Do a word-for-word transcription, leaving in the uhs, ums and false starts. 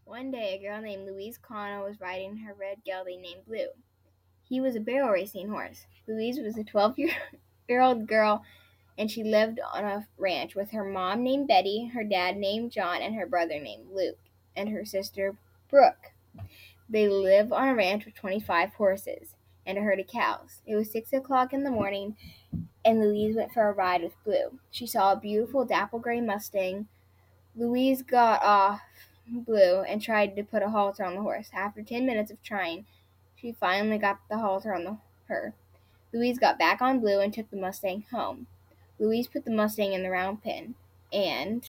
One day, a girl named Louise Connell was riding her red gelding named Blue. He was a barrel racing horse. Louise was a twelve-year-old girl, and she lived on a ranch with her mom named Betty, her dad named John, and her brother named Luke, and her sister Brooke. They lived on a ranch with twenty-five horses and a herd of cows. It was six o'clock in the morning, and Louise went for a ride with Blue. She saw a beautiful dapple-gray Mustang. Louise got off Blue and tried to put a halter on the horse. After ten minutes of trying, she finally got the halter on the, her. Louise got back on Blue and took the Mustang home. Louise put the Mustang in the round pen, and